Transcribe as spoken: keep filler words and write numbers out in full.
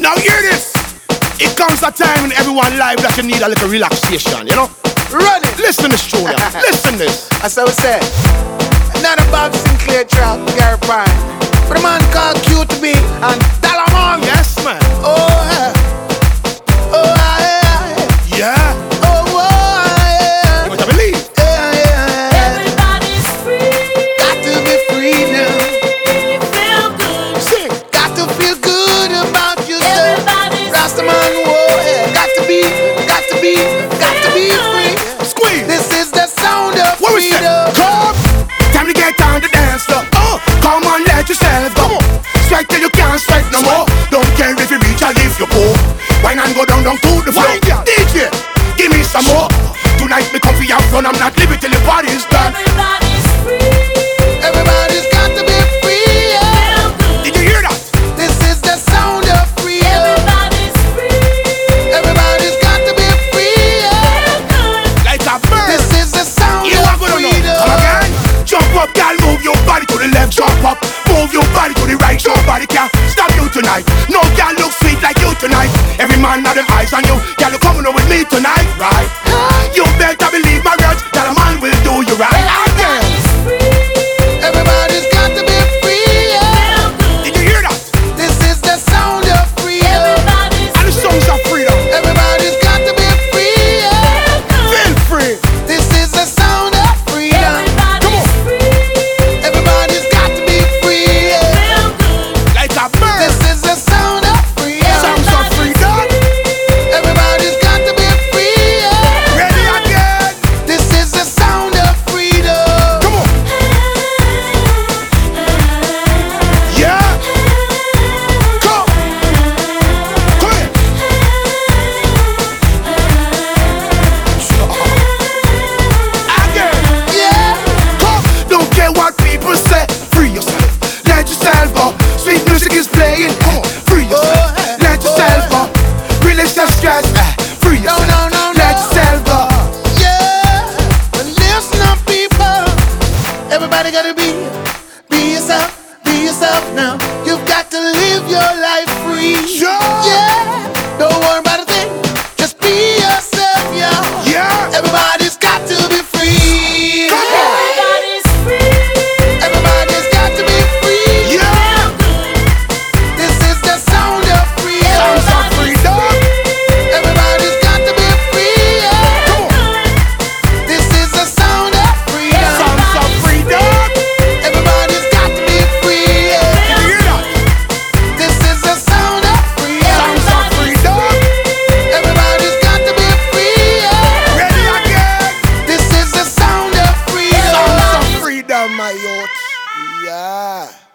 Now hear this. It comes a time in everyone's life that you need a little relaxation, you know? Run it. Listen to this tune, listen this. That's how we say. Not a Bob Sinclair track, Gary Prime. But a man called Q to be and Dalamon. Yes, man. Oh, yeah. Oh, yeah. Yeah. Oh, oh, yeah. But I believe. Yeah, yeah, yeah. Everybody's free. Got to be free now. Feel good. Sing. Got to feel good about yourself. Everybody's Rastaman, whoa, yeah. Got to be, got to be, got to be free. Squeeze. This is the sound of What we say? freedom. Come. Time to get on the dance floor. Oh, come on, let yourself go. Strike till you can't strike no more. Don't care if you reach or if you go. Wine and go down, down to the floor. D J, give me some more. Tonight me comfy out front. I'm not leaving till the party's done. Everybody's free. Everybody's got to be free. Yeah. Feel good. Did you hear that? This is the sound of freedom. Everybody's free. Everybody's got to be free. Yeah. Feel good. Like a bird. This is the sound You of are gonna know. freedom. Come again. Jump up, girl, move your body to the left. Jump up, move your body to the right. Nobody can stop you tonight. No girl look sweet like you tonight. Every man have them eyes on you. Girl, you coming on with me tonight, right? You better believe my words that a man will do you right. Again. Everybody's free. Everybody's got to be free. Yeah. Feel good. Did you hear that? This is the sound of freedom. Everybody's And the songs of freedom. Everybody's got to be free. Yeah. feel good. Feel free. This is the sound of freedom. Everybody's free. Everybody's got to be free. Yeah. Feel good. Like a bird. This is the sound of freedom. Songs of freedom. Everybody's got to be free. Yeah. Ready again. This is the sound of freedom. Come on. Yeah. Come. Come here. Again. Yeah. Come. Don't care what people say. Free yourself. Let yourself go. Sweet music is playing. Come on. Free yourself. Oh, Let yourself go. Release the stress. eh. Free No, yourself. no, no, Let no. yourself go. Yeah. But listen up, people. Everybody gotta be, be yourself, be yourself now. You've got to live your life free. Yeah. Yeah. Don't worry about a thing. Just be yourself, yeah. Yeah. Everybody's got to be free. Come on. Everybody's free. Everybody's got to be free. Yeah. Feel good. This is the sound of freedom. Sounds of freedom. Everybody's got to be free. Yeah. Come on. This is the sound of freedom. Sounds of freedom. Everybody's got to be free. Yeah. Did you hear that? This is the sound of freedom. Sounds of freedom. Everybody's got to be free. Yeah. Ready again. This is the sound of freedom. Sounds of freedom, my youth. Yeah.